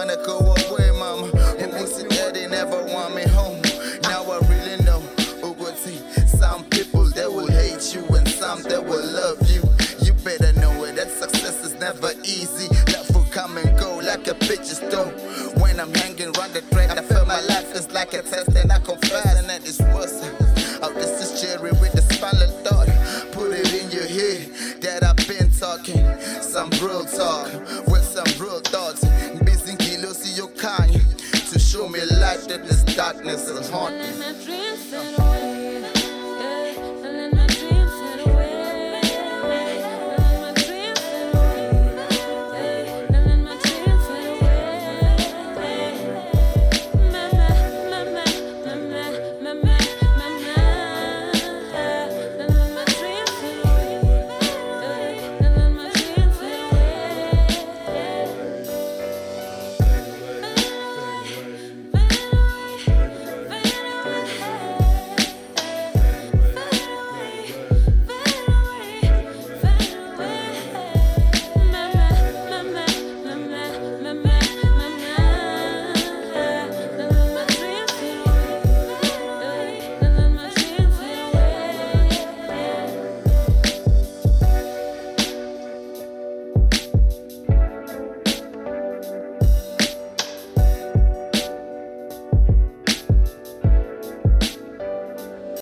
wanna go away, mama. And they said daddy never want me home. Now I really know who would see. Some people they will hate you and some they will love you. You better know it, that success is never easy. Love will come and go like a picture store. When I'm hanging round the track, I feel my life is like a test and I confess and that it's worse. Oh, this is Jerry with the spinal thought. Put it in your head that I've been talking some real talk with some real thoughts. Busy kilos in your kind to show me light that this darkness is haunting.